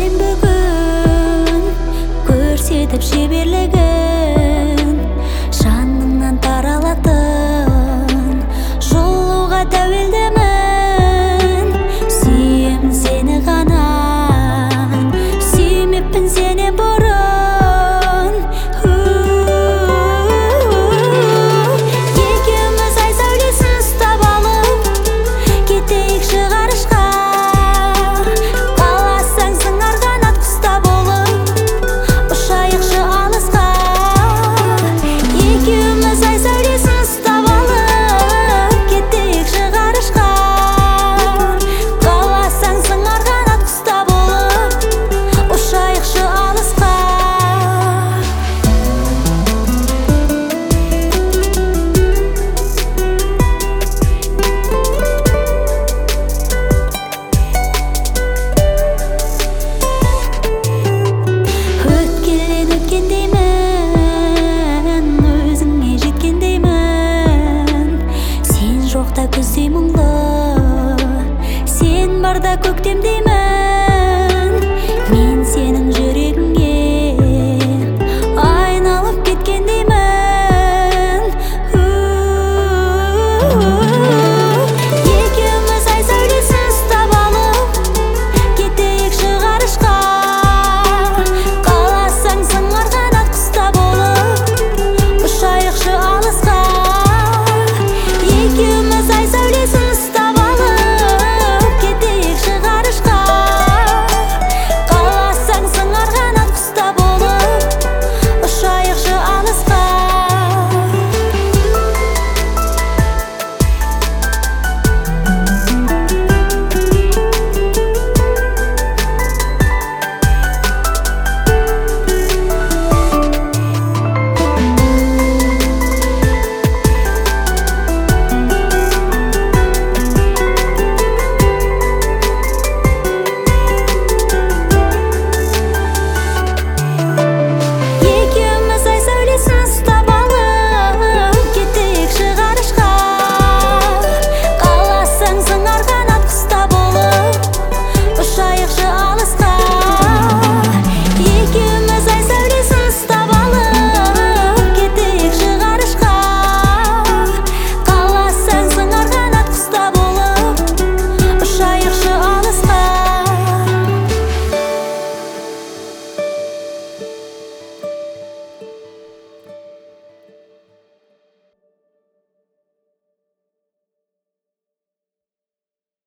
сенің бүгін көрсетіп шеберлігін, жаныңнан таралатын жылуға тәуелдімін. Сүйемін сені ғана, сүймеппін сені бұрын. Екеуміз ай сәулесін ұстап алып кетейік шығарышқа. Қаласаң сыңар қанат құста болып ұшайықшы алысқа. Екеуміз ай сәулесін ұстап алып кетейік шығарышқа. Қаласаң сыңар қанат құста болып ұшайықшы алысқа. Өткелден өткендеймін, өзіңе жеткендеймін. Сен жоқта күздей мұңлы, сен барда көктемдеймін.